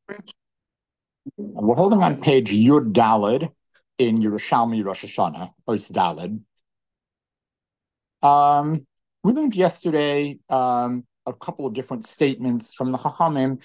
We're holding on page Yud Dalid in Yerushalmi Rosh Hashanah, Ois Dalid. We learned yesterday a couple of different statements from the Chachamim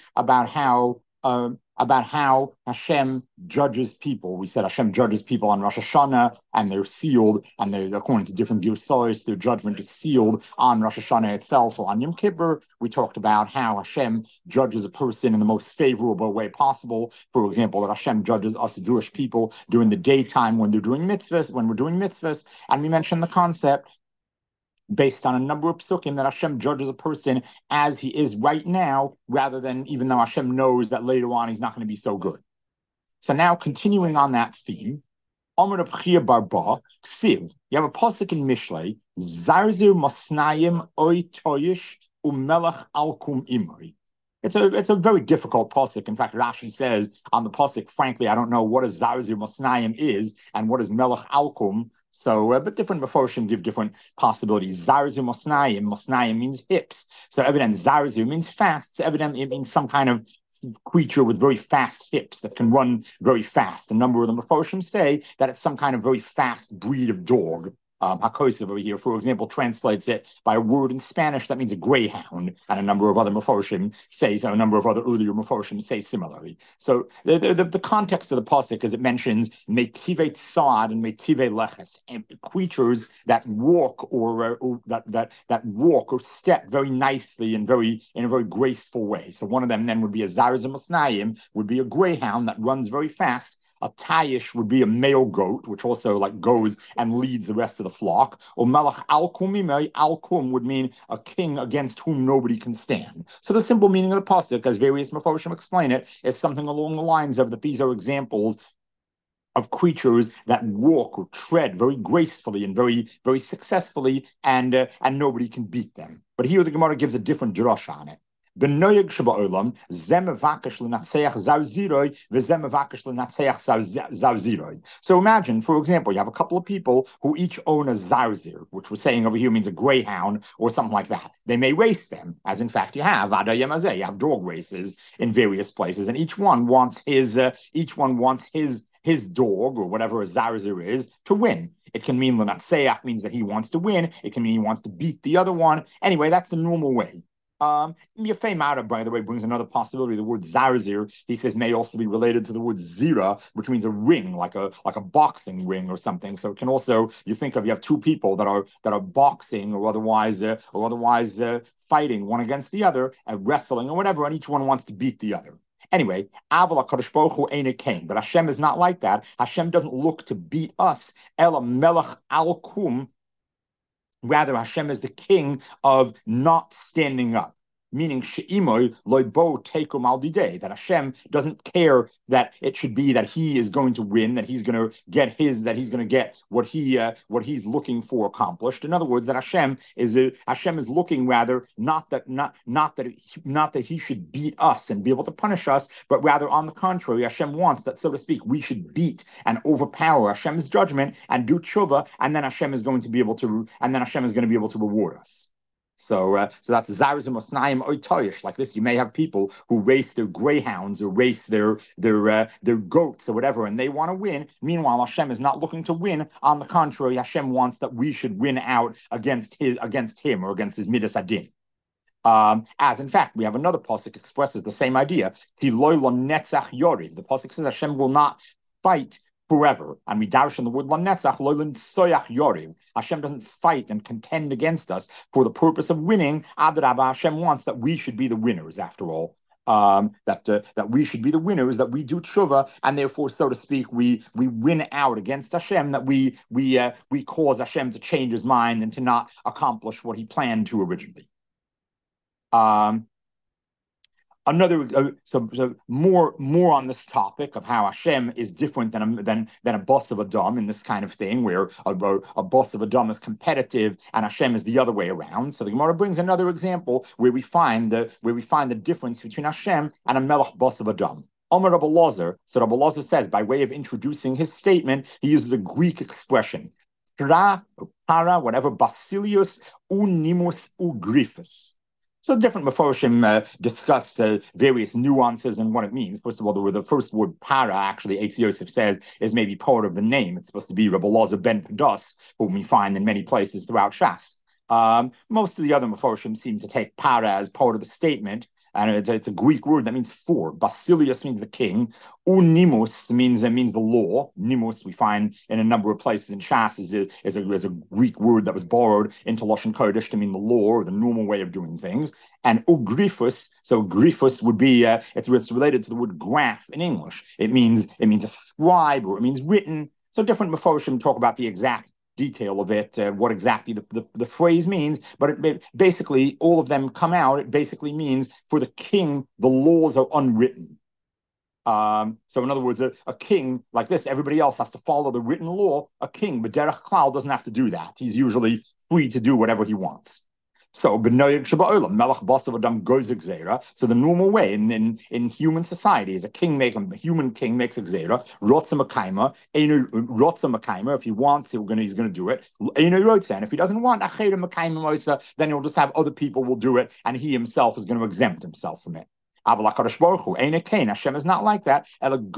about how Hashem judges people. We said Hashem judges people on Rosh Hashanah, and they're sealed, and they, according to different Girsos, their judgment is sealed on Rosh Hashanah itself or on Yom Kippur. We talked about how Hashem judges a person in the most favorable way possible. For example, that Hashem judges us Jewish people during the daytime when they're doing mitzvahs, when we're doing mitzvahs, and we mentioned the concept based on a number of psukim that Hashem judges a person as he is right now, rather than even though Hashem knows that later on he's not going to be so good. So now, continuing on that theme, Omer Reb Chia Barba, Ksiv, you have a pasuk in Mishlei, Zarzir Masnayim Oy Toyish Umelach Alkum Imri. It's a very difficult pasuk. In fact, Rashi says on the pasuk, frankly, I don't know what a Zarzir Masnayim is and what is Melech Alkum. So, but different Meforshim give different possibilities. Zarzir Mosnayim. Mosnayim means hips. So evidently Zarzir means fast. So evidently it means some kind of creature with very fast hips that can run very fast. A number of the Meforshim say that it's some kind of very fast breed of dog. Hakosiv over here, for example, translates it by a word in Spanish that means a greyhound, and a number of other Meforshim say, so a number of other earlier Meforshim say similarly. So the context of the pasuk is it mentions metive tzad and metive leches, creatures that walk or that walk or step very nicely and in a very graceful way. So one of them then would be a zarzim masnayim, would be a greyhound that runs very fast. A tayish would be a male goat, which also like goes and leads the rest of the flock. Or malach alkum alkum would mean a king against whom nobody can stand. So the simple meaning of the pasuk, as various Meforshim explain it, is something along the lines of that these are examples of creatures that walk or tread very gracefully and very, very successfully, and nobody can beat them. But here the Gemara gives a different drush on it. So imagine, for example, you have a couple of people who each own a zarzir, which we're saying over here means a greyhound or something like that. They may race them, as in fact you have you have dog races in various places, and each one wants his dog, or whatever a zarzir is, to win. It can mean l'natseach means that he wants to win. It can mean he wants to beat the other one. Anyway, that's the normal way. Yafei Mara, by the way, brings another possibility. The word zarzir, he says, may also be related to the word zira, which means a ring, like a boxing ring or something. So it can also, you have two people that are boxing or otherwise fighting one against the other, and wrestling or whatever, and each one wants to beat the other. Anyway, Avala Kadosh Baruch Hu ain't a king, but Hashem is not like that. Hashem doesn't look to beat us. Ela Melech Alkum. Rather, Hashem is the king of not standing up, meaning she'imoy loibo tekum al didei, that Hashem doesn't care that it should be that he is going to win, that he's going to get what he's looking for accomplished. In other words, that Hashem is looking rather not that he should beat us and be able to punish us, but rather on the contrary, Hashem wants that, so to speak, we should beat and overpower Hashem's judgment and do tshuva, and then Hashem is going to be able to reward us. So that's zarzim osnaim oitoyish. Like this, you may have people who race their greyhounds or race their goats or whatever, and they want to win. Meanwhile, Hashem is not looking to win. On the contrary, Hashem wants that we should win out against him or against his midas adin. As in fact, we have another pasuk expresses the same idea. The pasuk says Hashem will not fight forever. And we darshan the word lanetzach loylin soyach yorim. Hashem doesn't fight and contend against us for the purpose of winning. Adrabah, Hashem wants that we should be the winners after all. That we should be the winners, that we do tshuva, and therefore, so to speak, we win out against Hashem, that we cause Hashem to change his mind and to not accomplish what he planned to originally. More on this topic of how Hashem is different than a boss of Adam in this kind of thing, where a boss of Adam is competitive and Hashem is the other way around. So the Gemara brings another example where we find the difference between Hashem and a melech boss of Adam. Omer Rabbi Elazar, so Rabbi Elazar says, by way of introducing his statement, he uses a Greek expression, para, whatever, basilius unimus ugriphus. So different Meforshim discuss various nuances and what it means. First of all, the first word para, actually, Eitz Yosef says, is maybe part of the name. It's supposed to be Rabbi Elazar ben Pados, whom we find in many places throughout Shas. Most of the other Meforshim seem to take para as part of the statement, and it's a Greek word that means for. Basilius means the king. Unimus means the law. Nimus we find in a number of places in Shas is a Greek word that was borrowed into Lashon Kodesh to mean the law or the normal way of doing things. And ugriphus, so griphus would be it's related to the word graph in English. It means a scribe, or it means written. So different Meforshim talk about the exact detail of it, what exactly the phrase means, but it basically, all of them come out. It basically means for the king, the laws are unwritten. So in other words, a king like this, everybody else has to follow the written law. A king, but Derech Klal, doesn't have to do that. He's usually free to do whatever he wants. So the normal way in human society is a human king makes a gzeira, if he wants, he's going to do it. And if he doesn't want, then he'll just have other people will do it, and he himself is going to exempt himself from it. Hashem is not like that.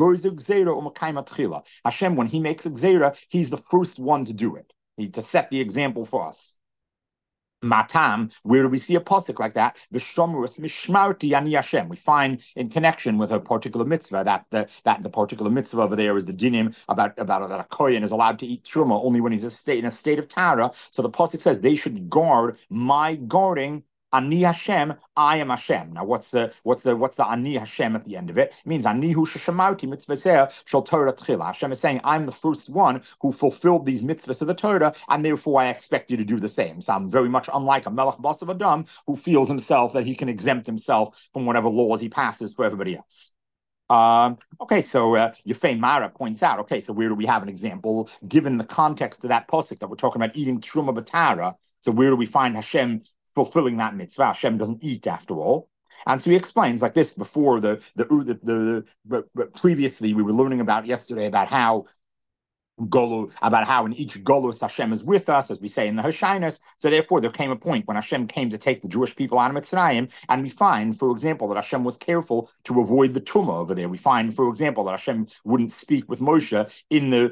Hashem, when he makes a gzeira, he's the first one to do it, to set the example for us. Matam, where do we see a pasuk like that? The V'shomerus mishmarti ani Hashem. We find in connection with a particular mitzvah that the particular mitzvah over there is the dinim about that a kohen is allowed to eat truma only when he's in a state of tara. So the pasuk says they should guard my guarding. Ani Hashem, I am Hashem. Now, what's the Ani Hashem at the end of it? It means Ani hu sheshamarti mitzvaseh shel Torah tchila. Hashem is saying, I'm the first one who fulfilled these mitzvahs of the Torah, and therefore I expect you to do the same. So I'm very much unlike a Melech Basav Adam who feels himself that he can exempt himself from whatever laws he passes for everybody else. Okay, so Yefei Mara points out, okay, so where do we have an example, given the context of that pasuk that we're talking about eating truma b'tara? So where do we find Hashem fulfilling that mitzvah? Hashem doesn't eat after all. And so he explains like this before previously we were learning about yesterday about how in each Golus Hashem is with us, as we say in the Hoshainus. So therefore, there came a point when Hashem came to take the Jewish people out of Mitzrayim, and we find, for example, that Hashem was careful to avoid the tumah over there. We find, for example, that Hashem wouldn't speak with Moshe in the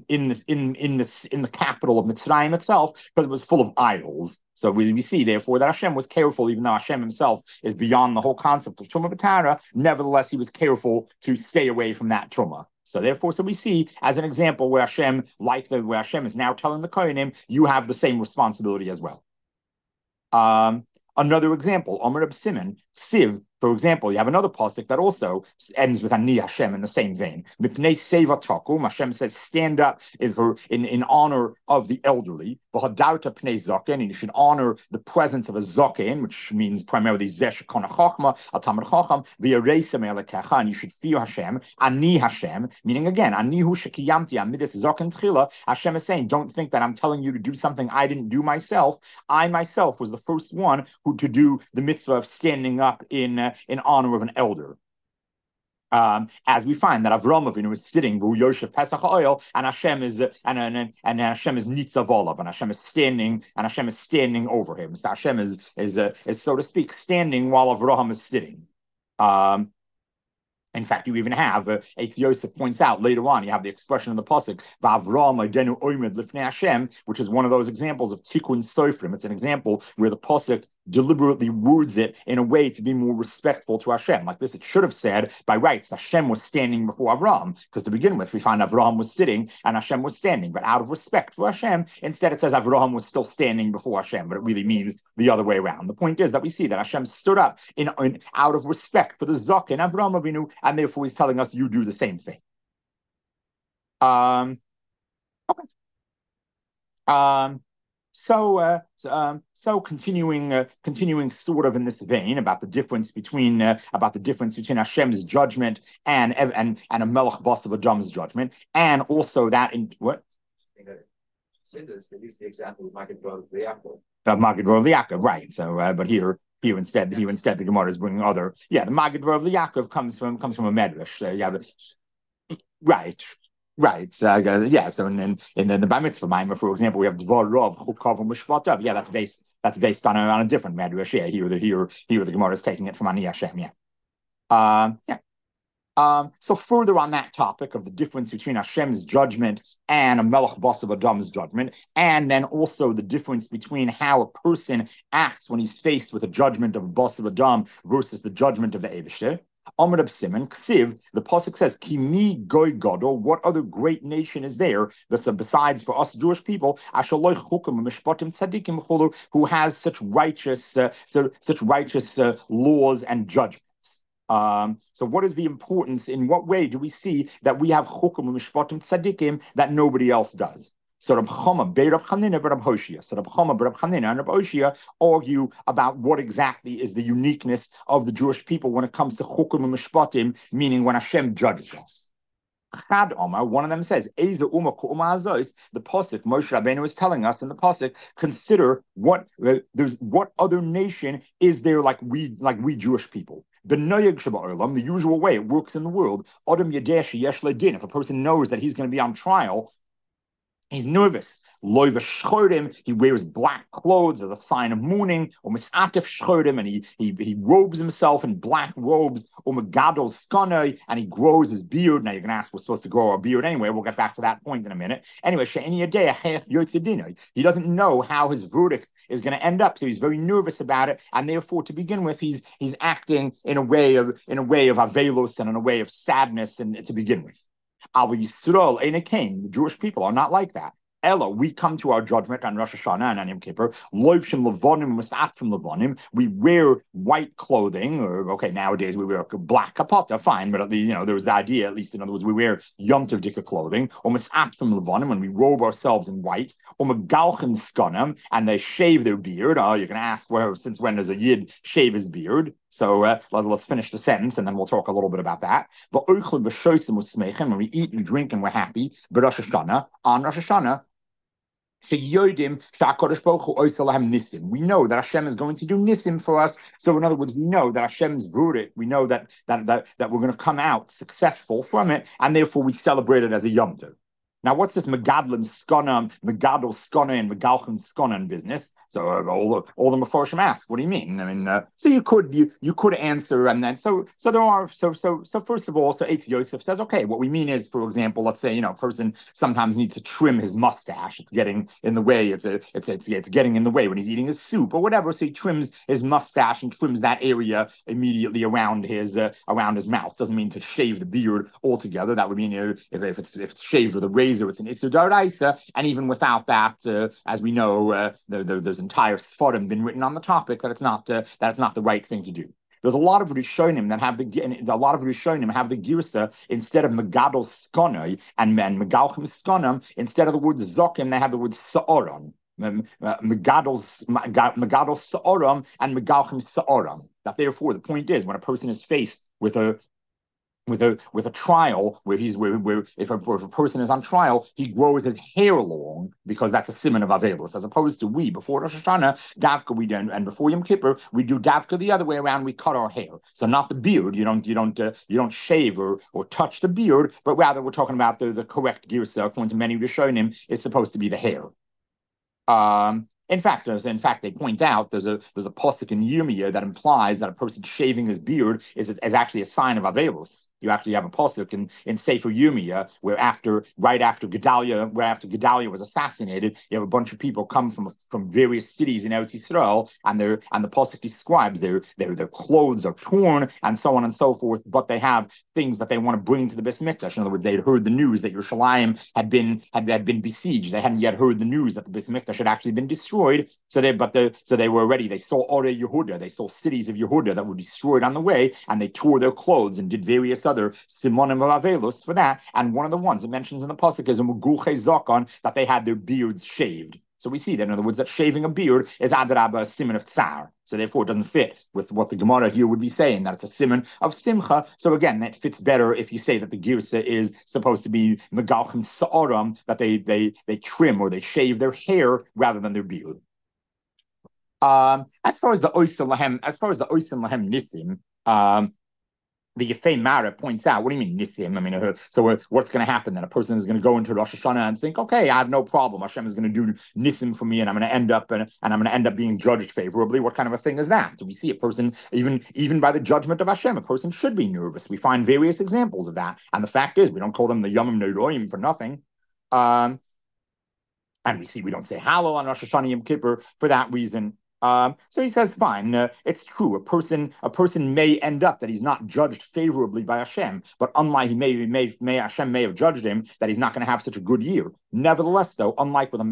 capital of Mitzrayim itself because it was full of idols. So we see, therefore, that Hashem was careful, even though Hashem himself is beyond the whole concept of Tumah V'Tara, nevertheless, he was careful to stay away from that Tumah. So therefore, we see as an example where Hashem, where Hashem is now telling the Kohanim, you have the same responsibility as well. Another example, Omer Reb Simon, Siv, for example, you have another pasuk that also ends with Ani Hashem in the same vein. Mipnei Seva Takum, Hashem says, stand up in honor of the elderly. V'hadarta Pnei Zaken, and you should honor the presence of a Zaken, which means primarily Zesh Kona Chachma, Atamar Chacham, V'yareisem Elekecha, and you should fear Hashem. Ani Hashem, meaning again, Ani Hu Shekiyamti Amidis Zaken Tchila. Hashem is saying, don't think that I'm telling you to do something I didn't do myself. I myself was the first one who to do the mitzvah of standing up in honor of an elder. As we find that Avram Avinu is sitting, Yosef Pesach Oil, and Hashem is and Hashem is Nitzav Olav, and Hashem is standing over him. So Hashem is so to speak standing while Avraham is sitting. In fact, you even have, Eitz Yosef points out later on, you have the expression in the pasuk, V'Avram Adenu Oimed Lifnei Hashem, which is one of those examples of Tikkun Sofrim. It's an example where the pasuk deliberately words it in a way to be more respectful to Hashem. Like this, it should have said, by rights, Hashem was standing before Avram, because to begin with, we find Avram was sitting and Hashem was standing. But out of respect for Hashem, instead it says Avram was still standing before Hashem, but it really means the other way around. The point is that we see that Hashem stood up out of respect for the Zaken Avram Avinu, and therefore he's telling us, you do the same thing. Okay. So continuing sort of in this vein about the difference between Hashem's judgment and a Melech Basav Adam's judgment, and also that in what? They use the example of Maggid Rov Yaakov. Maggid Rov Yaakov, right? So, but here instead the Gemara is bringing other. Yeah, the Maggid Rov Yaakov comes from a medrash. Right. Right. Yeah. So in the Bar Mitzvah Maimer, for example, we have Dvar Rov Chukav Mishpatav. Yeah, That's based on a different medrash. Yeah, here the Gemara is taking it from Ani Hashem. Yeah. Yeah. So further on that topic of the difference between Hashem's judgment and a Melech Basav Adam's judgment, and then also the difference between how a person acts when he's faced with a judgment of Basav Adam versus the judgment of the Eibishter. Amr Reb Simon, Ksiv, the pasuk says, "Kimi goy gadol." What other great nation is there besides for us Jewish people? Ashaloi chukim mishpatim tzadikim who has such righteous laws and judgments. So what is the importance? In what way do we see that we have chukim mishpatim tzadikim that nobody else does? So Reb Chama, Reb Chanina, Reb Hoshia. So Reb Chama, Reb Chanina, and Reb Hoshia argue about what exactly is the uniqueness of the Jewish people when it comes to chukim and mishpatim, meaning when Hashem judges us. Chad Omar, one of them says, Eza Uma Ku'uma Azois, the pasuk Moshe Rabbeinu is telling us in the pasuk, consider what other nation is there like we Jewish people. The usual way it works in the world. If a person knows that he's going to be on trial, he's nervous. He wears black clothes as a sign of mourning, and he robes himself in black robes, and he grows his beard. Now you're going to ask, we're supposed to grow our beard anyway. We'll get back to that point in a minute. Anyway, he doesn't know how his verdict is going to end up, so he's very nervous about it, and therefore, to begin with, he's acting in a way of avelos and in a way of sadness, and to begin with. Ava Yisrael Ein Kain, the Jewish people are not like that. Ella, we come to our judgment on Rosh Hashanah and on Yom Kippur. Loivshim levonim, masatfim levonim. We wear white clothing, or nowadays we wear black kapata, fine, but there was the idea, at least in other words, we wear Yom Tov Dika clothing, or masatfim levonim, when we robe ourselves in white, or megalchim skanim, and they shave their beard. You're going to ask, well, since when does a Yid shave his beard? So let's finish the sentence, and then we'll talk a little bit about that. When we eat and drink and we're happy, on Rosh Hashanah, we know that Hashem is going to do nisim for us. So in other words, we know that Hashem's verdict, we know that we're going to come out successful from it, and therefore we celebrate it as a Yom Tov. Now, what's this Megadlim Skonam, Megadol Skona, and Megalchim Skonan business? So all the Meforshim ask, what do you mean? I mean, so you could answer, and then so first of all, so Eitz Yosef says, okay, what we mean is, for example, let's say a person sometimes needs to trim his mustache. It's getting in the way. It's getting in the way when he's eating his soup or whatever. So he trims his mustache and trims that area immediately around his mouth. Doesn't mean to shave the beard altogether. That would mean if it's shaved with a razor, it's an Isur Daraisa, and even without that, as we know, there's entire Sfarim been written on the topic that it's not the right thing to do. There's a lot of Rishonim that have the girsa instead of Megadol Skonoi and Megalchim Skonam, instead of the word Zokim, they have the word Sa'oron. Megadol Sa'oram and Megalchim Sa'oram. That therefore the point is, when a person is faced with a trial where if a person is on trial, he grows his hair long because that's a siman of avelos, as opposed to we before Rosh Hashanah davka we do, and before Yom Kippur we do davka the other way around. We cut our hair, so not the beard. You don't shave or touch the beard, but rather we're talking about the correct girsa according to many Rishonim is supposed to be the hair. In fact, they point out there's a pasuk in Yirmiyah that implies that a person shaving his beard is actually a sign of avelos. You actually have a pasuk in Sefer Yirmiyah where right after Gedaliah was assassinated, you have a bunch of people come from various cities in Eretz Yisrael, and the pasuk describes their clothes are torn and so on and so forth, but they have things that they want to bring to the Beis Mikdash. In other words, they had heard the news that Yerushalayim had been besieged. They hadn't yet heard the news that the Beis Mikdash had actually been destroyed. So they were ready. They saw Ore Yehuda. They saw cities of Yehuda that were destroyed on the way, and they tore their clothes and did various other simonim of avelos for that. And one of the ones it mentions in the pasuk is zakon, that they had their beards shaved. So we see that, in other words, that shaving a beard is adrabah a siman of tsar. So therefore, it doesn't fit with what the Gemara here would be saying, that it's a siman of simcha. So again, that fits better if you say that the girsa is supposed to be megalchim sa'oram, that they trim or they shave their hair rather than their beard. As far as the oisim lahem nisim, the Yefei Mara points out, what do you mean Nisim? I mean, so what's going to happen then? A person is going to go into Rosh Hashanah and think, okay, I have no problem. Hashem is going to do Nisim for me, and I'm going to end up and I'm going to end up being judged favorably. What kind of a thing is that? Do we see a person even by the judgment of Hashem, a person should be nervous? We find various examples of that, and the fact is, we don't call them the Yomim Neiroim for nothing. And we don't say Hallel on Rosh Hashanah Yom Kippur for that reason. So he says, fine, it's true. A person may end up that he's not judged favorably by Hashem, but unlike Hashem may have judged him that he's not going to have such a good year. Nevertheless, though, unlike with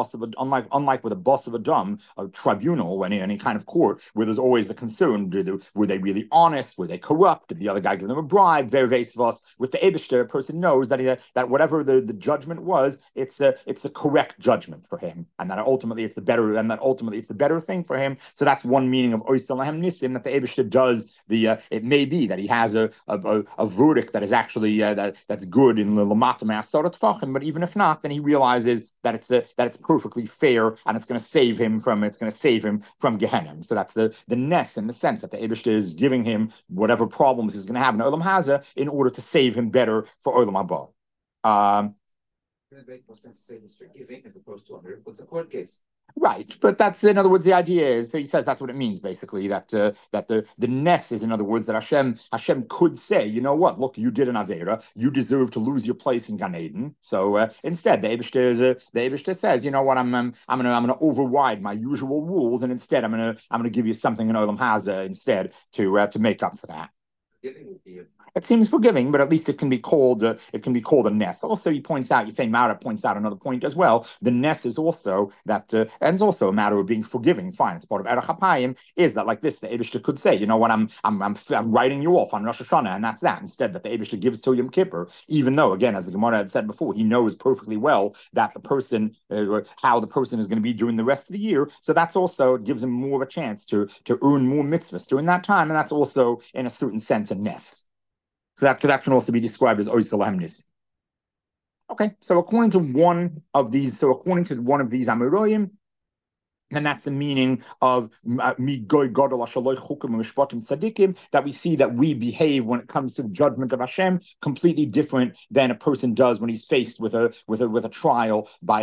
a boss of a dumb, a tribunal, or any kind of court, where there's always the concern: were they really honest? Were they corrupt? Did the other guy give them a bribe? Very vasvos. With the Eibishter, a person knows that that whatever the judgment was, it's the correct judgment for him, and that ultimately it's the better thing for him. So that's one meaning of Oisel Lahem Nisim, that the Eibishter does the. It may be that he has a verdict that is actually that's good in the Lamata Ma'asarat Tfachim, but even if not, then he realizes that it's perfectly fair, and it's going to save him from Gehenna. So that's the ness, in the sense that the Eibishter is giving him whatever problems he's going to have in Olam Haza in order to save him better for Olam Haba. It makes more sense to say he's forgiving as opposed to under what's a court case. Right, but that's, in other words, the idea is, so he says that's what it means, basically, that the ness is, in other words, that Hashem could say, you know what, look, you did an Avera, you deserve to lose your place in Gan Eden. So instead, the Eibishter says, you know what, I'm gonna override my usual rules, and instead I'm gonna give you something in Olam Haza instead to make up for that. It seems forgiving, but at least it can be called a ness. Also, Yefei Mara points out another point as well. The ness is also that, and it's also a matter of being forgiving. Fine, it's part of Erech HaPayim. Is that like this? The Eibishter could say, you know what, I'm writing you off on Rosh Hashanah, and that's that. Instead, that the Eibishter gives to Yom Kippur, even though, again, as the Gemara had said before, he knows perfectly well that the person, how the person is going to be during the rest of the year. So that's also, it gives him more of a chance to earn more mitzvahs during that time, and that's also, in a certain sense, a ness. So that can also be described as Oisel Lahem Nisim. Okay, so according to one of these Amoraim, and that's the meaning of that we see that we behave when it comes to the judgment of Hashem completely different than a person does when he's faced with a trial by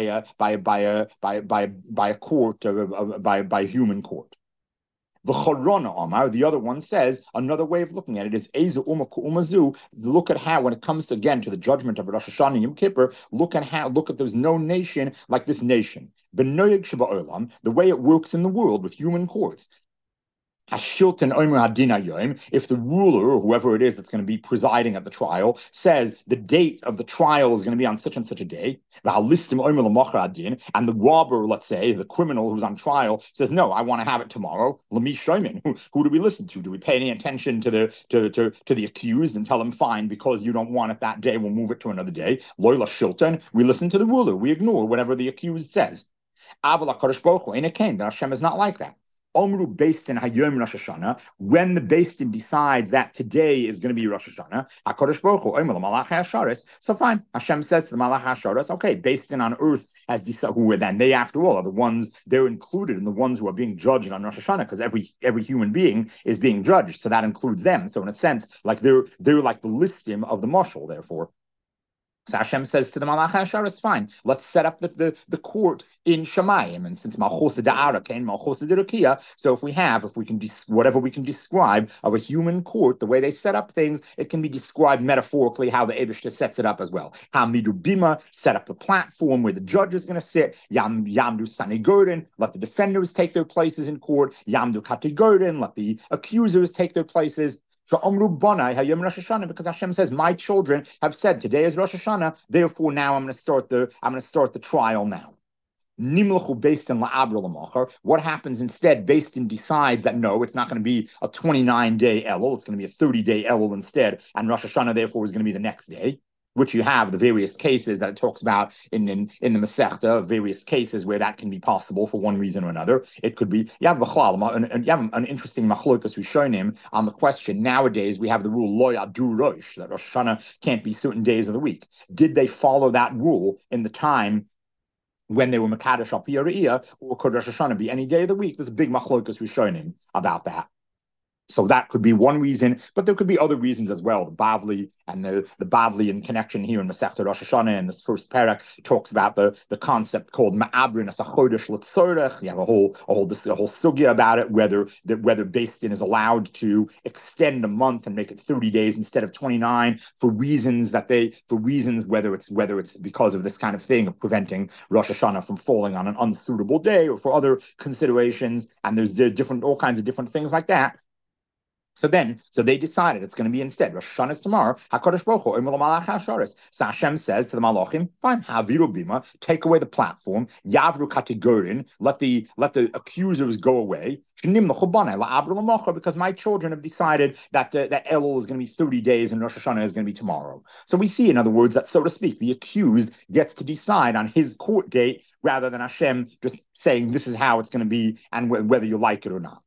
a court, by a human court. The other one says, another way of looking at it is look at how, when it comes again to the judgment of Rosh Hashanah and Yom Kippur, look at there's no nation like this nation. The way it works in the world with human courts. If the ruler, or whoever it is that's going to be presiding at the trial, says the date of the trial is going to be on such and such a day, and the robber, let's say, the criminal who's on trial, says, no, I want to have it tomorrow, who do we listen to? Do we pay any attention to the accused and tell him, fine, because you don't want it that day, we'll move it to another day? We listen to the ruler, we ignore whatever the accused says. Hashem is not like that. Omru based in Hayom Rosh Hashanah, when the Beis Din decides that today is going to be Rosh Hashanah, HaKadosh Baruch Hu, Omer Malach HaSharis. So fine, Hashem says to the Malach HaSharis, okay, Beis Din on earth has decided, who are then, they after all are the ones, they're included in the ones who are being judged on Rosh Hashanah, because every human being is being judged, so that includes them. So in a sense, like they're like the listim of the mashal, therefore. So Hashem says to the Malach HaSharis, fine, let's set up the court in Shemayim. And since Malchus Da'ara came, Malchus D'Rakia, so if we can whatever we can describe of a human court, the way they set up things, it can be described metaphorically how the Eibishter sets it up as well. Hamidu Bima, set up the platform where the judge is going to sit. Yamdu Sanigorin, let the defenders take their places in court. Yamdu Katigorin, let the accusers take their places. Because Hashem says, my children have said today is Rosh Hashanah, therefore now I'm going to start the trial now. What happens instead? Beis Din decides that no, it's not going to be a 29-day Elul, it's going to be a 30-day Elul instead, and Rosh Hashanah therefore is going to be the next day. Which you have the various cases that it talks about in the Masechta, various cases where that can be possible for one reason or another. It could be, you have an interesting machlokas Rishonim on the question. Nowadays, we have the rule, lo yadu rosh, that Rosh Hashanah can't be certain days of the week. Did they follow that rule in the time when they were Makadosh al Pi Re'iyah, or could Rosh Hashanah be any day of the week? There's a big machlokas Rishonim about that. So that could be one reason, but there could be other reasons as well. The Bavli and the Bavli in connection here in Masechta Rosh Hashanah in this first parak talks about the concept called Ma'abrin as a chodesh l'tzorech. You have a whole sugya about it, whether Beis Din is allowed to extend a month and make it 30 days instead of 29 for reasons whether it's because of this kind of thing of preventing Rosh Hashanah from falling on an unsuitable day or for other considerations. And there's all kinds of different things like that. So they decided it's going to be instead Rosh Hashanah is tomorrow. HaKadosh Baruch Hu Omer L'malach HaShoros. So Hashem says to the Malachim, fine, Haviru Bima, take away the platform, Yavru Kategorin, let the accusers go away. Because my children have decided that Elul is going to be 30 days and Rosh Hashanah is going to be tomorrow. So we see, in other words, that, so to speak, the accused gets to decide on his court date rather than Hashem just saying this is how it's going to be and whether you like it or not.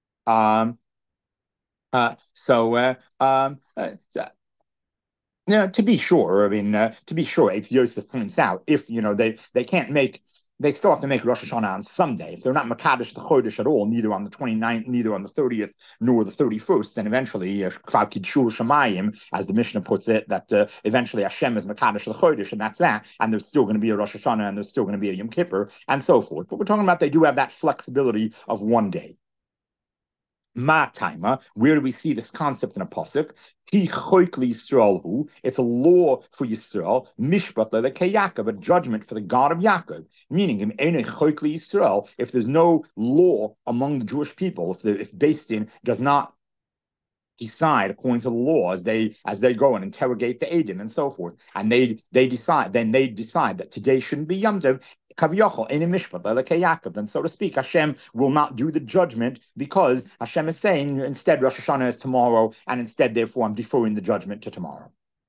To be sure, Eitz Yosef points out, if they still have to make Rosh Hashanah on Sunday. If they're not Makadosh the Chodesh at all, neither on the 29th, neither on the 30th, nor the 31st, then eventually, Klav Kidshur Shamayim, as the Mishnah puts it, that eventually Hashem is Makadosh the Chodesh, and that's that, and there's still going to be a Rosh Hashanah, and there's still going to be a Yom Kippur, and so forth. But we're talking about they do have that flexibility of one day. Ma taima, where do we see this concept in a pasuk? It's a law for Yisrael, mishpat Yaakov, a judgment for the God of Yaakov. Meaning, if there's no law among the Jewish people, if Beis Din does not decide according to the law as they go and interrogate the Eidim and so forth, and they decide that today shouldn't be Yom Tov. Then, so to speak, Hashem will not do the judgment because Hashem is saying instead Rosh Hashanah is tomorrow, and instead, therefore, I'm deferring the judgment to tomorrow.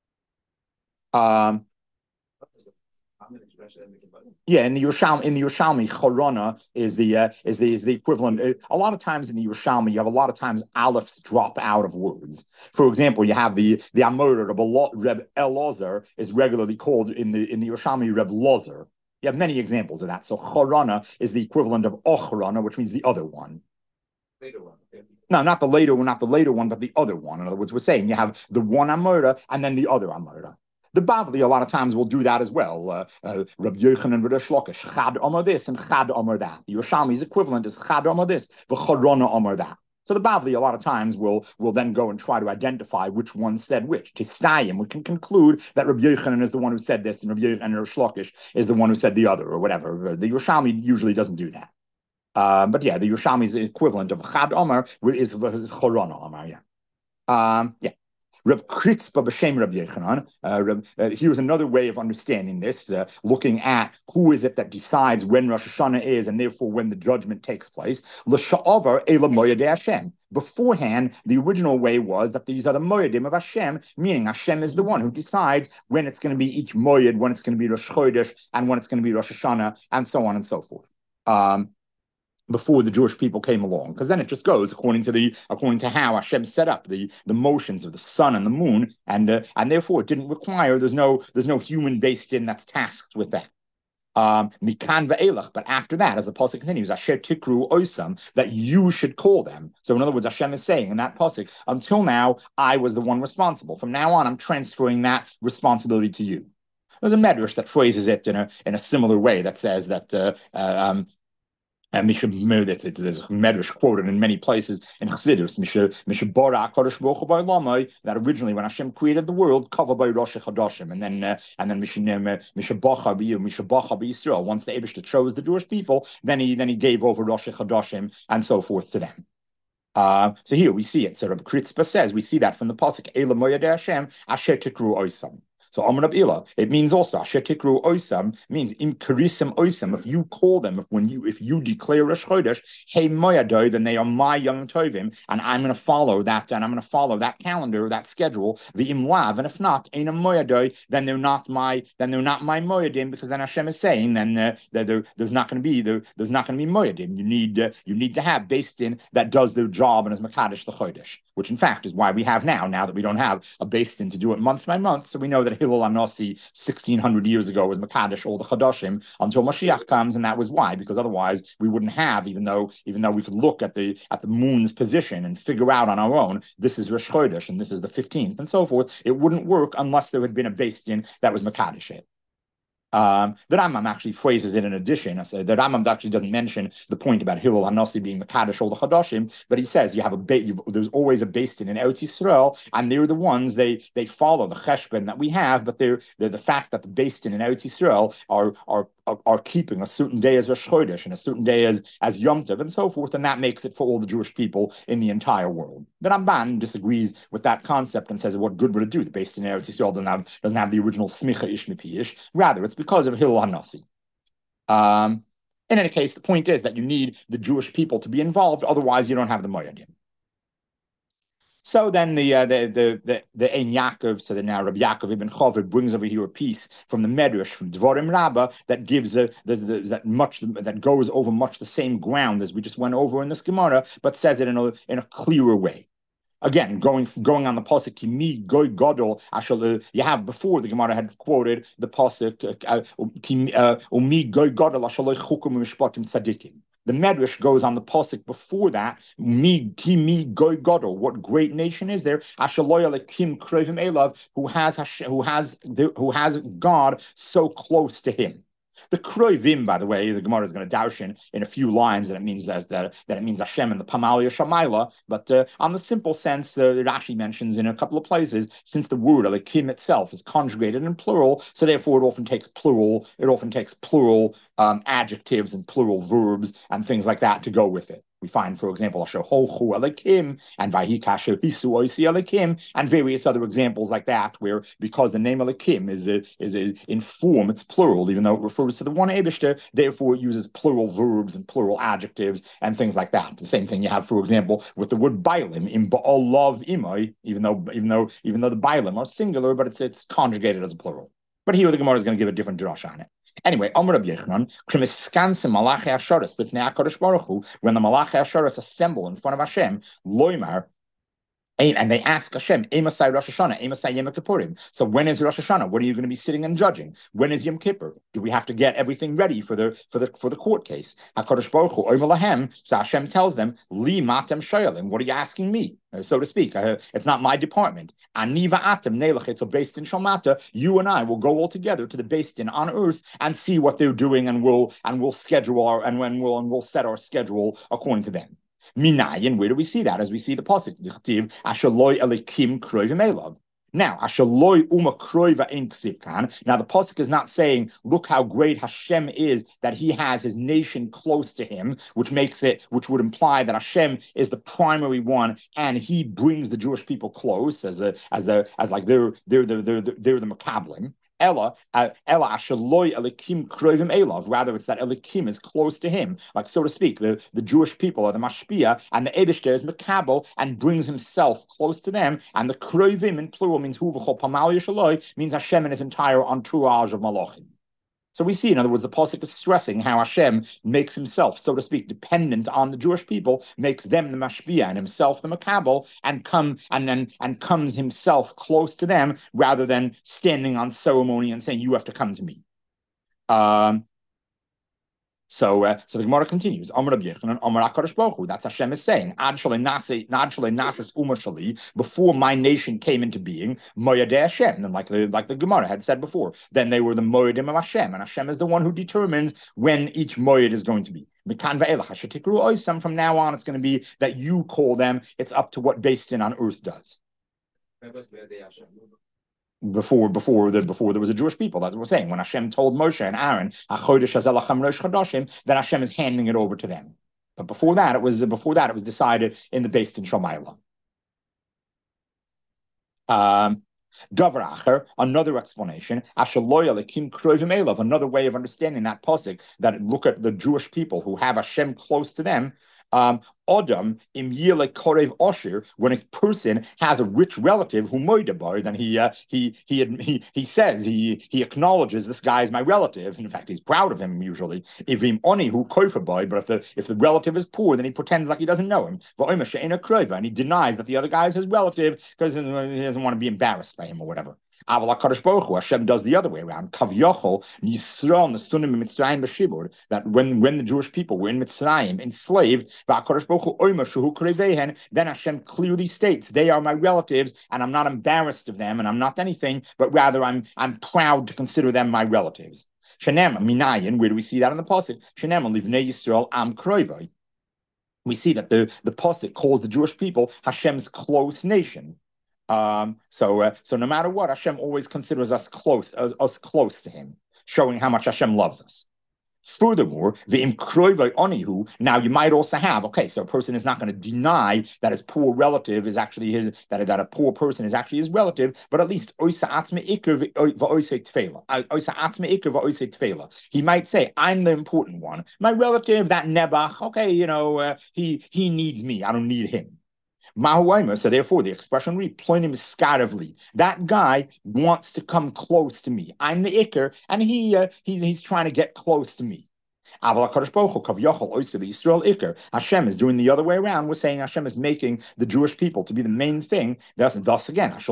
Yeah, in the Yerushalmi, Chorona is the equivalent. A lot of times in the Yerushalmi, you have a lot of times alephs drop out of words. For example, you have the Amor Reb Elazar is regularly called in the Yerushalmi Reb Lozer. You have many examples of that. So Chorana is the equivalent of Ochrana, which means the other one. Later one. Okay. No, not the later one, but the other one. In other words, we're saying you have the one Amora and then the other Amora. The Bavli a lot of times will do that as well. Rabbi Yochanan and Rish Lakish, Chad Amar this and Chad Amar that. Yerushalmi's equivalent is Chad Amar this, V'Chorana Amar that. So the Bavli a lot of times will then go and try to identify which one said which. To Stayim, we can conclude that Rabbi Yochanan is the one who said this, and Rabbi Yochanan and Rish Lakish is the one who said the other, or whatever. The Yerushalmi usually doesn't do that. But yeah, the Yerushalmi's equivalent of Chad Amar is Chorana Amar. Yeah. Reb Kritzba b'shem Reb Yochanan. Here's another way of understanding this, looking at who is it that decides when Rosh Hashanah is, and therefore when the judgment takes place. L'sha'avar ela moyadei Hashem. Beforehand, the original way was that these are the moyadim of Hashem, meaning Hashem is the one who decides when it's going to be each moyad, when it's going to be Rosh Chodesh, and when it's going to be Rosh Hashanah, and so on and so forth. Before the Jewish people came along, because then it just goes according to how Hashem set up the motions of the sun and the moon, and therefore it didn't require. There's no human Beis Din that's tasked with that. Mikan ve'elach, but after that, as the pasuk continues, Asher tikru oisam, that you should call them. So in other words, Hashem is saying in that pasuk, until now I was the one responsible. From now on, I'm transferring that responsibility to you. There's a medrash that phrases it in a similar way that says that. And there's Medrash quoted in many places in Chassidus. That originally, when Hashem created the world, covered by Rosh Chodashim, and then Yisrael. Once the Eibishter chose the Jewish people, then he gave over Rosh Chodashim and so forth to them. So here we see it. So Reb Kritzba says we see that from the pasuk Ela Moyadei Hashem Asher Tikru Oisam. So Amar Ila, it means also Asher Tikru Oisam means Im Karisim Oisam. If you call them, if you declare Rosh Chodesh, Hey Moyadoi, then they are my Yom Tovim, and I'm going to follow that, and I'm going to follow that calendar, that schedule. The Imlav, and if not, Ein Moyadoi, then they're not my Moyadim, because then Hashem is saying then there's not going to be Moyadim. You need to have Beis Din that does their job and is Makadosh the Chodesh. which in fact is why we have now that we don't have a Beis Din to do it month by month. So we know that Hillel HaNasi 1600 years ago was Makadosh all the Chadashim until Mashiach comes, and that was why, because otherwise we wouldn't have, even though we could look at the moon's position and figure out on our own, this is Rosh Chodesh and this is the 15th and so forth. It wouldn't work unless there had been a Beis Din that was Makadosh it. The Rambam actually phrases it in addition. The Rambam actually doesn't mention the point about Hillel HaNasi being Mekadosh all the Chadashim, but he says there's always a Beis Din in Eretz Yisrael, and they're the ones they follow the cheshbon that we have, but they're the fact that the Beis Din in Eretz Yisrael are keeping a certain day as Rosh Chodesh and a certain day as Yom Tov and so forth, and that makes it for all the Jewish people in the entire world. The Ramban disagrees with that concept and says, what good would it do? The Beis Din in Eretz Yisrael doesn't have the original Smicha Ish Mipi Ish. Rather, it's because of Hillel HaNasi. In any case, the point is that you need the Jewish people to be involved, otherwise you don't have the Moyadim. So then the Ein Yaakov, so now Rabbi Yaakov ibn Choved brings over here a piece from the Medrash from Dvorim Rabbah that gives that goes over much the same ground as we just went over in this Gemara, but says it in a clearer way. Again, going on the pasuk, Kimi Goy Gadol, you have before the Gemara had quoted the pasuk, Umi Goy Gadol Ashaloi Chukum Mishpatim Tzadikim. The Medrash goes on the pasuk before that, Mi Goy Gadol. What great nation is there? Ashaloi Alekim Krevim Elav, who has God so close to him. The Kroivim, by the way, the Gemara is going to darshan in a few lines that it means that it means Hashem and the Pamalia Shamayla, but on the simple sense, Rashi mentions in a couple of places, since the word Alekim itself is conjugated in plural, so therefore it often takes plural adjectives and plural verbs and things like that to go with it. We find, for example, Asher Holchu Alekim and Vahikasher Hisu Oisi Alekim and various other examples like that, where because the name Alekim is in form, it's plural, even though it refers to the one Eibishter, therefore it uses plural verbs and plural adjectives and things like that. The same thing you have, for example, with the word Bailim in Baal Love Imai, even though the Bailim are singular, but it's conjugated as a plural. But here the Gemara is going to give a different drush on it. Anyway, Amar Rabbi Yochanan, when the Malachei Asharis assemble in front of Hashem, Loimar, and they ask Hashem, Emasai Rosh Hashanah, Emasai Yom Kippurim. So when is Rosh Hashanah? When are you going to be sitting and judging? When is Yom Kippur? Do we have to get everything ready for the court case? HaKadosh Baruch Hu Omer Lahem. So Hashem tells them, Li Matem Shoyalim. What are you asking me, so to speak? It's not my department. Aniva Atem Nelach. So Beis Din Shalmata. You and I will go all together to the Beis Din on earth and see what they're doing, and we'll schedule we'll set our schedule according to them. Minayin, where do we see that? As we see the pasuk, Dichtiv Ashaloi Elikim Kroivim Elav. Now, Ashaloi Uma Kroiva in Ksivkan. Now, the pasuk is not saying, look how great Hashem is that He has His nation close to Him, which would imply that Hashem is the primary one, and He brings the Jewish people close as they're the Makablim. Ella Ashaloi Elikim Kroivim Elav. Rather, it's that Elikim is close to him, like so to speak. The Jewish people are the Mashpia, and the Eibishter is Makabel and brings himself close to them. And the Kroivim in plural means Hu v'chol Pamal Yishaloi, means Hashem and his entire entourage of Malachim. So we see, in other words, the pasuk is stressing how Hashem makes himself, so to speak, dependent on the Jewish people, makes them the mashpia and himself the makabel, and comes himself close to them rather than standing on ceremony and saying, "You have to come to me." So the Gemara continues. Amar Rabbi Yochanan, Amar HaKadosh Baruch Hu. That's Hashem is saying. Ad shalei nases umar shali. Before my nation came into being, Moyadei Hashem. And like the Gemara had said before, then they were the Moyadim of Hashem, and Hashem is the one who determines when each Moyad is going to be. From now on, it's going to be that you call them. It's up to what Beis Din on earth does. Before there was a Jewish people, that's what we're saying. When Hashem told Moshe and Aaron, then Hashem is handing it over to them. But before that, it was decided in the Beis Din Shamayla. Davar another explanation, another way of understanding that pasuk, that look at the Jewish people who have Hashem close to them. Odam im yile korev osher, when a person has a rich relative who moidabar, then he says he acknowledges this guy is my relative. In fact, he's proud of him usually. Ivim oni who koifabai, but if the relative is poor, then he pretends like he doesn't know him. And he denies that the other guy is his relative because he doesn't want to be embarrassed by him or whatever. Aval HaKadosh Baruch Hu, Hashem does the other way around. Kavyochol Yisrael Nesunim Mitzrayim b'Shibur, that when the Jewish people were in Mitzrayim enslaved, HaKadosh Baruch Hu Omer Shehu Krevehen, then Hashem clearly states they are my relatives, and I'm not embarrassed of them, and I'm not anything, but rather I'm proud to consider them my relatives. Shenem Minayin, where do we see that in the pasuk? Shenem Livnei Yisrael Am Kroivai. We see that the pasuk calls the Jewish people Hashem's close nation. So no matter what, Hashem always considers us close to Him, showing how much Hashem loves us. Furthermore, the imkroivai onihu. Now you might also have, okay, so a person is not going to deny that his poor relative is actually that a poor person is actually his relative, but at least oisa atzme ikr v'oisei tefela. He might say, I'm the important one. My relative, that Nebuch, okay, he needs me. I don't need him. So therefore, the expression read ploinim skaravli. That guy wants to come close to me. I'm the ikr, and he's trying to get close to me. Hashem is doing the other way around. We're saying Hashem is making the Jewish people to be the main thing. Thus again, the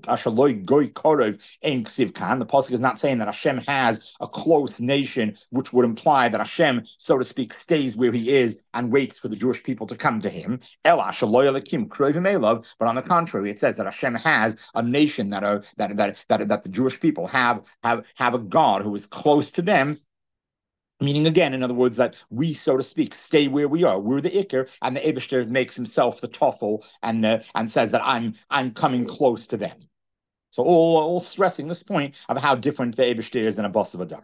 pasuk is not saying that Hashem has a close nation, which would imply that Hashem, so to speak, stays where He is and waits for the Jewish people to come to Him. But on the contrary, it says that Hashem has a nation that the Jewish people have a God who is close to them. Meaning, again, in other words, that we, so to speak, stay where we are. We're the Iker, and the Eibishter makes himself the Toffel and says that I'm coming close to them. So all stressing this point of how different the Eibishter is than a boss of a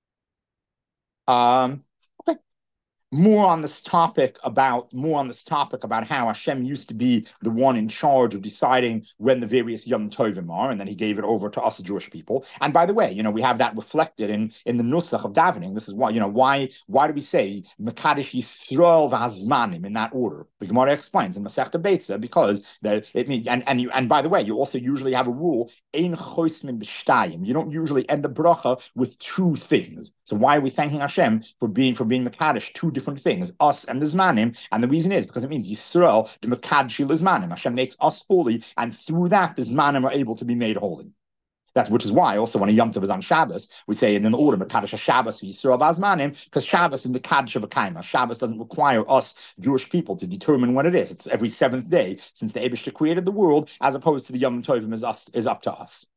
dam. Okay. More on this topic about how Hashem used to be the one in charge of deciding when the various Yom Tovim are, and then He gave it over to us Jewish people. And by the way, we have that reflected in the Nusach of davening. This is why do we say Mekadesh Yisrael v'Hazmanim in that order? The Gemara explains in Masechta Beitza because it means and by the way, you also usually have a rule Ein Choismin b'Shtayim. You don't usually end the bracha with two things. So why are we thanking Hashem for being Mekadesh two different things, us and the Zmanim? And the reason is because it means Yisrael, the Mekadshi Zmanim. Hashem makes us holy, and through that the Zmanim are able to be made holy. Which is why also when a Yom Tov is on Shabbos, we say in the order Mekadesh Shabbos Yisrael V'Zmanim, because Shabbos is Mekadesh of a Kaima. Shabbos doesn't require us Jewish people to determine what it is. It's every seventh day since the Eibishter created the world, as opposed to the Yom Tovim is up to us.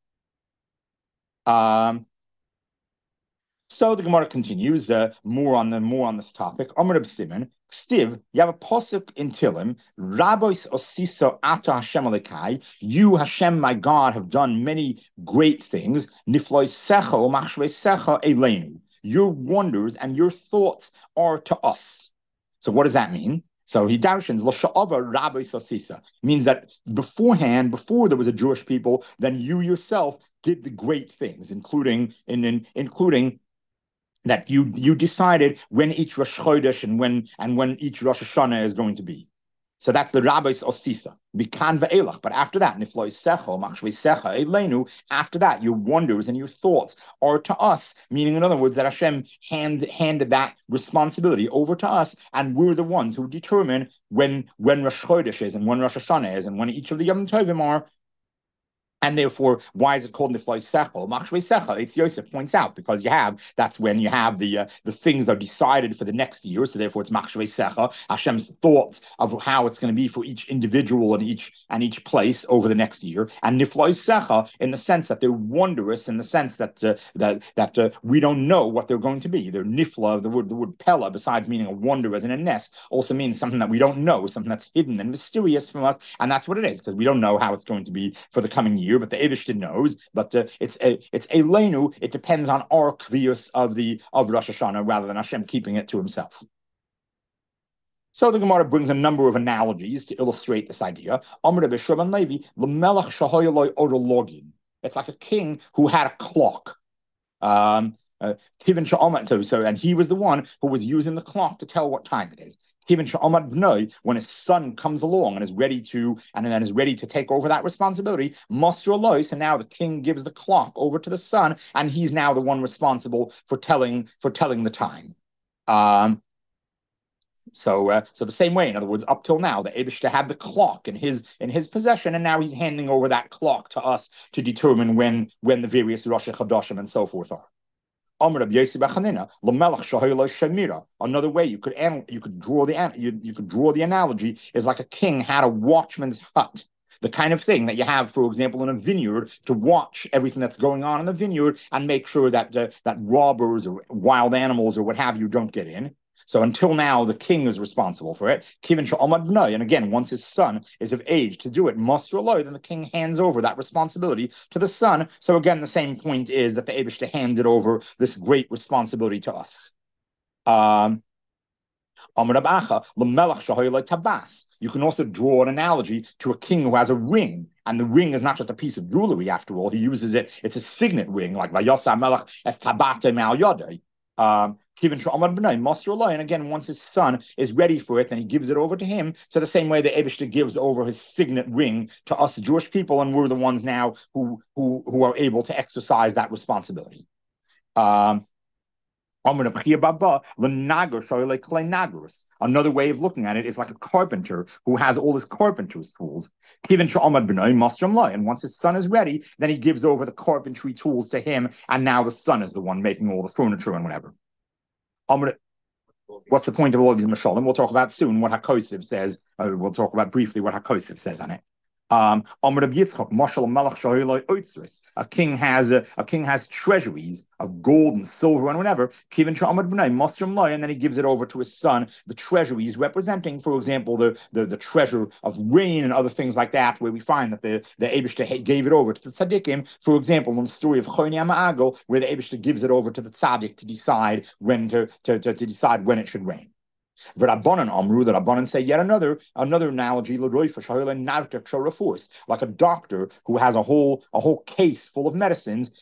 So the Gemara continues more on this topic. Amar Reb Simon, Stiv, you have a pasuk in Tilim, Rabbos Osiso Ata Hashem Alekai, you Hashem my God have done many great things. Nifloi Secho Machshvei Secho Elenu. Your wonders and your thoughts are to us. So what does that mean? So he darshans l'sha'ava Rabbi Sosisa, means that before there was a Jewish people, then you yourself did the great things, including that you decided when each Rosh Chodesh and when each Rosh Hashanah is going to be. So that's the Rabbi's Osisa. Bikan ve'elach. But after that, Nifloi Secho, Machshvei Secha, Elenu, after that, your wonders and your thoughts are to us, meaning, in other words, that Hashem handed that responsibility over to us, and we're the ones who determine when Rosh Chodesh is, and when Rosh Hashanah is, and when each of the Yom Tovim are. And therefore, why is it called Nifloi Sechel? Machshvei Sechel, it's Yosef points out, because that's when you have the things that are decided for the next year. So therefore, it's Machshvei Sechel, Hashem's thoughts of how it's going to be for each individual and each place over the next year. And Nifloi Sechel, in the sense that they're wondrous, in the sense that we don't know what they're going to be. They're Nifla, the word Pella, besides meaning a wonder as in a nest, also means something that we don't know, something that's hidden and mysterious from us. And that's what it is, because we don't know how it's going to be for the coming year. But the Eibishter knows. But it's Elenu. It depends on our kviyus of Rosh Hashanah rather than Hashem keeping it to Himself. So the Gemara brings a number of analogies to illustrate this idea. It's like a king who had a clock. And he was the one who was using the clock to tell what time it is. When his son comes along and is ready to, and then is ready to take over that responsibility, Master Alois, and now the king gives the clock over to the son, and he's now the one responsible for telling the time. So the same way, in other words, up till now, the Eibishter had the clock in his possession, and now he's handing over that clock to us to determine when the various Rosh Chodashim and so forth are. Another way you could draw the analogy is like a king had a watchman's hut. The kind of thing that you have, for example, in a vineyard to watch everything that's going on in the vineyard and make sure that that robbers or wild animals or what have you don't get in. So until now, the king is responsible for it. And again, once his son is of age to do it, then the king hands over that responsibility to the son. So again, the same point is that the Eibishter handed over this great responsibility to us. You can also draw an analogy to a king who has a ring, and the ring is not just a piece of jewelry. After all, he uses it; it's a signet ring, like Vayasa Melech es tabate me'al yodei. And again, once his son is ready for it, then he gives it over to him. So the same way the Eibishter gives over his signet ring to us Jewish people, and we're the ones now who are able to exercise that responsibility. Another way of looking at it is like a carpenter who has all his carpenter's tools. And once his son is ready, then he gives over the carpentry tools to him, and now the son is the one making all the furniture and whatever. What's the point of all these mashalim? We'll talk about soon what HaKosiv says. We'll talk about briefly what HaKosiv says on it. A king has treasuries of gold and silver and whatever, and then he gives it over to his son. The treasuries representing, for example, the treasure of rain and other things like that, where we find that the Eibishter gave it over to the tzaddikim. For example, in the story of Choni Ma'agel, where the Eibishter gives it over to the tzaddik to decide when to decide when it should rain. The Rabbanan say yet another analogy, like a doctor who has a whole case full of medicines.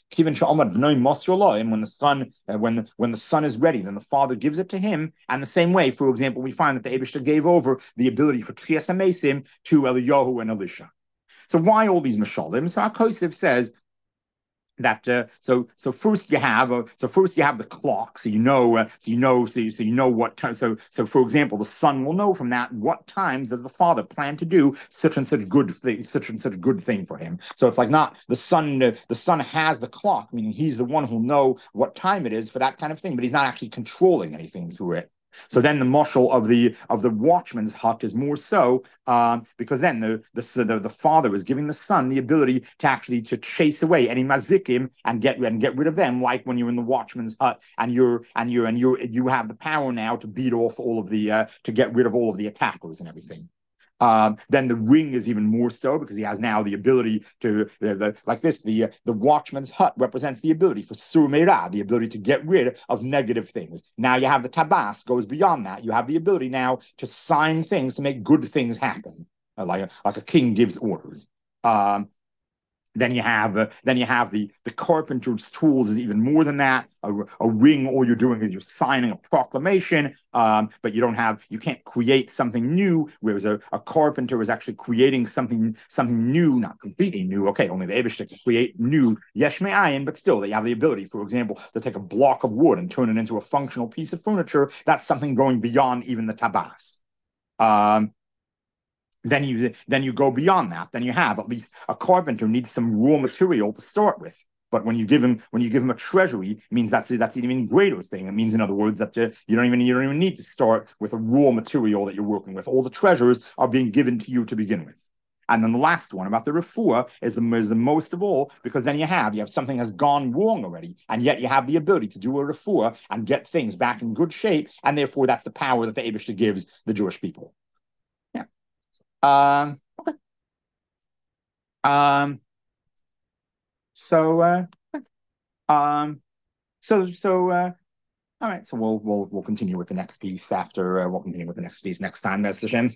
And when the son is ready, then the father gives it to him. And the same way, for example, we find that the Eibishter gave over the ability for Tchias HaMesim to Eliyahu and Elisha. So why all these mashalim? So HaKosiv says that so first you have the clock, so you know what time. So for example, the son will know from that what times does the father plan to do such and such good thing for him. So it's like not the son has the clock, meaning he's the one who'll know what time it is for that kind of thing, but he's not actually controlling anything through it. So then the mashal of the watchman's hut is more so because then the father is giving the son the ability to actually to chase away any mazikim and get rid of them, like when you're in the watchman's hut and you have the power now to beat off all of the to get rid of all of the attackers and everything. Then the ring is even more so because he has now the ability to, the watchman's hut represents the ability for surmeira, the ability to get rid of negative things. Now you have the tabas goes beyond that. You have the ability now to sign things to make good things happen, like a king gives orders. Then you have the carpenter's tools is even more than that. A ring, all you're doing is you're signing a proclamation, but you can't create something new. Whereas a carpenter is actually creating something new, not completely new. Okay, only the Eibishter can create new yesh me'ayin, but still they have the ability, for example, to take a block of wood and turn it into a functional piece of furniture. That's something going beyond even the tabas. Then you go beyond that. Then you have at least a carpenter needs some raw material to start with. But when you give him a treasury, it means that's an even greater thing. It means, in other words, that you don't even need to start with a raw material that you're working with. All the treasures are being given to you to begin with. And then the last one about the refuah is the most of all, because then you have something has gone wrong already, and yet you have the ability to do a refuah and get things back in good shape, and therefore that's the power that the Eibishter gives the Jewish people. Okay. All right. So we'll continue with the next piece after. We'll continue with the next piece next time. That's Hashem.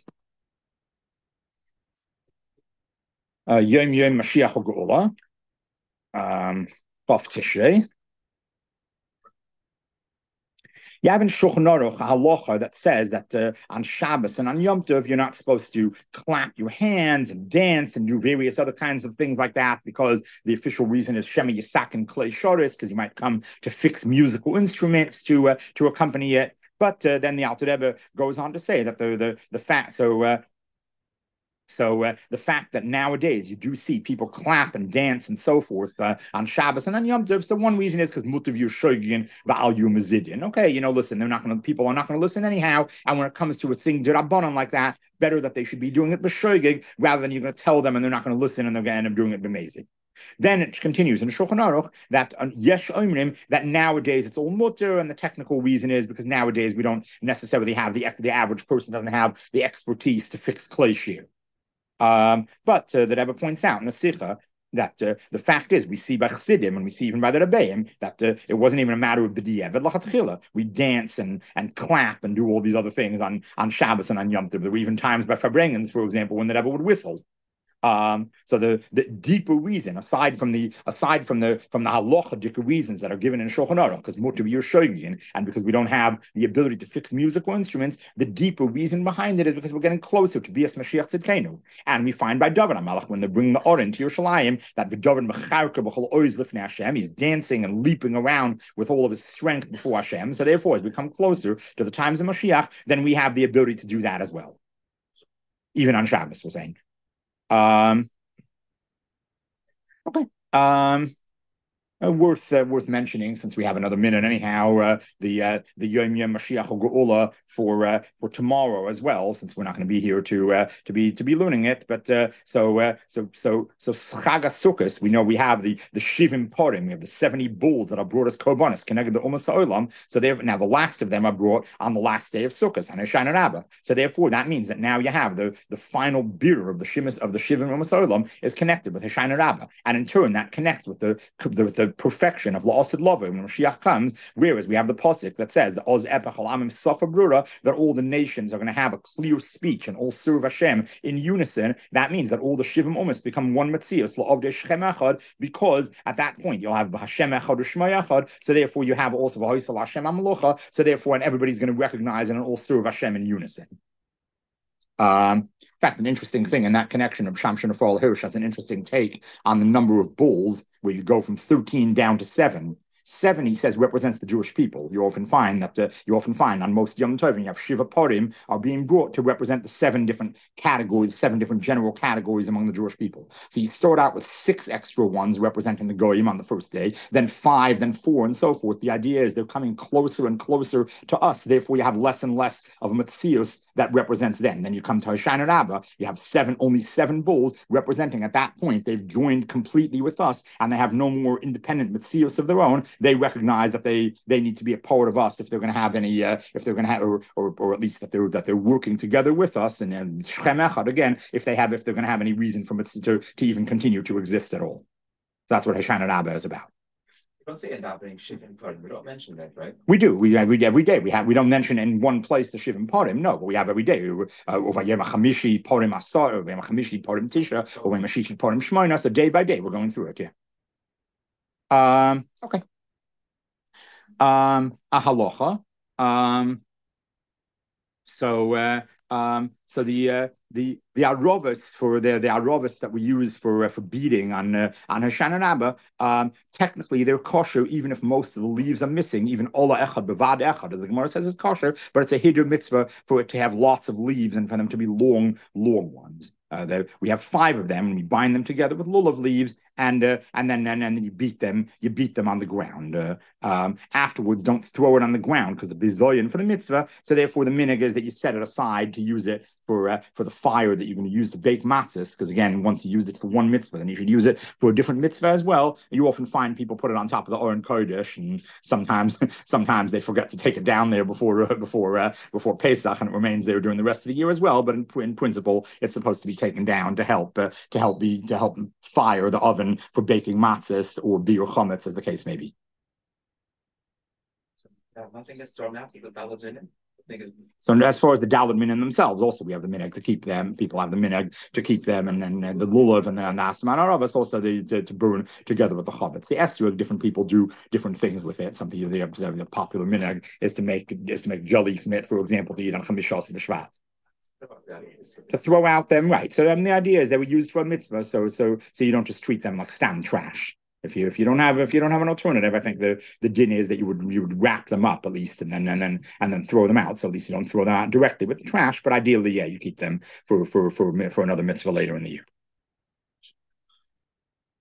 Yom Mashiach HaGeula. Of Tishrei. You have in Shulchan Aruch a halacha that says that on Shabbos and on Yom Tov you're not supposed to clap your hands and dance and do various other kinds of things like that, because the official reason is Shema Yisak and Klei Shoris, because you might come to fix musical instruments to accompany it. But then the Alter Rebbe goes on to say that the fact the fact that nowadays you do see people clap and dance and so forth on Shabbos and on Yom Tov. So one reason is because mutav yushoygin va'al yumazidin. Okay, listen, people are not going to listen anyhow. And when it comes to a thing derabbanan like that, better that they should be doing it b'shoygig rather than you're going to tell them and they're not going to listen and they're going to end up doing it b'mezid. Then it continues in the Shulchan Aruch that yesh omrim that nowadays it's all mutter, and the technical reason is because nowadays we don't necessarily have the average person doesn't have the expertise to fix klei shir. But the Rebbe points out in the Sikha that the fact is, we see by Chassidim and we see even by the Rebbeim that it wasn't even a matter of b'diavad lachatchila. We dance and clap and do all these other things on Shabbos and on Yom Tov. There were even times by Farbrengens, for example, when the Rebbe would whistle. So the deeper reason, aside from the halachic reasons that are given in Shulchan Aruch, because mutav yushoygin, and because we don't have the ability to fix musical instruments, the deeper reason behind it is because we're getting closer to Bias Mashiach Tzidkenu. And we find by David HaMelech, when they bring the Oren to Yerushalayim, that the David Mecharka b'chol oiz lifnei Hashem, he's dancing and leaping around with all of his strength before Hashem. So therefore, as we come closer to the times of Mashiach, then we have the ability to do that as well. Even on Shabbos, we're saying. Okay. Worth mentioning, since we have another minute anyhow, the Yom Yom Mashiach Geula for tomorrow as well, since we're not going to be here to be learning it. But so Chag HaSukkos, we know we have the Shivim Porim, we have the 70 bulls that are brought as korbanos connected to Umas Ha'olam. So now the last of them are brought on the last day of Sukkos on Hoshana Rabbah. So therefore that means that now you have the final beer of the Shivim Umas Ha'olam is connected with Hoshana Rabbah, and in turn that connects with the perfection of La'asid Lava when Mashiach comes, whereas we have the pasuk that says that Oz Epach Alamim Safa Brura, that all the nations are going to have a clear speech and all serve Hashem in unison. That means that all the Shivim Umas become one Metzios La'avdei Shechem Echad, because at that point you'll have Hashem Echad U'Shmai Echad. So therefore you have also V'Hoisal Hashem HaMelucha. So therefore, and everybody's going to recognize and all serve Hashem in unison. In fact, an interesting thing in that connection of Shamshon Ephraim Hirsch has an interesting take on the number of bulls, where you go from 13 down to 7. 7, he says, represents the Jewish people. You often find on most Yom Tov, you have Shiva Porim are being brought to represent the 7 different categories, 7 different general categories among the Jewish people. So you start out with 6 extra ones representing the Goyim on the first day, then 5, then 4, and so forth. The idea is they're coming closer and closer to us. Therefore, you have less and less of a Metzius that represents them. Then you come to Hoshana Rabbah, you have only 7 bulls representing at that point they've joined completely with us, and they have no more independent Metzius of their own. They recognize that they need to be a part of us if they're going to have any, if they're going to have, or at least that they're working together with us. And then Shechem Echad again, if they're going to have any reason for it to even continue to exist at all. That's what Hoshana Rabbah is about. You don't say adopting Shivim Parim. We don't mention that, right? We do. We every day. We don't mention in one place the Shivim Parim. No, but we have every day. Over Yom HaChamishi Parim Asar, or Yom HaChamishi Parim Tisha, or Yom HaShishi Parim Shmoina. So day by day, we're going through it. Yeah. Okay. A halacha. So the arovas for the arovas that we use for beating on Hoshana Rabbah, technically they're kosher even if most of the leaves are missing. Even ola echad bevad echad, as the Gemara says, is kosher, but it's a hiddur mitzvah for it to have lots of leaves and for them to be long ones. We have 5 of them, and we bind them together with lulav leaves, and then you beat them on the ground. Afterwards, don't throw it on the ground because it's bizoyin for the mitzvah. So therefore, the minhag is that you set it aside to use it for the fire that you're going to use to bake matzahs. Because again, once you use it for one mitzvah, then you should use it for a different mitzvah as well. You often find people put it on top of the Aron Kodesh, and sometimes they forget to take it down there before Pesach, and it remains there during the rest of the year as well. But in principle, it's supposed to be taken down to help fire the oven for baking matzahs or biur chametz, as the case may be. Nothing gets thrown out. You put olives in it. So as far as the Dalit Minim themselves, also we have the minhag to keep them. People have the minhag to keep them, and then the lulav and the asman aravas also to burn together with the chavetz. The esrog, different people do different things with it. Some people, the popular minhag is to make jelly from it, for example, to eat on Chamishas B'Shvat. To throw out them, right? So the idea is they were used for a mitzvah, so you don't just treat them like stam trash. If you don't have an alternative, I think the din is that you would wrap them up at least and then throw them out. So at least you don't throw them out directly with the trash. But ideally, yeah, you keep them for another mitzvah later in the year.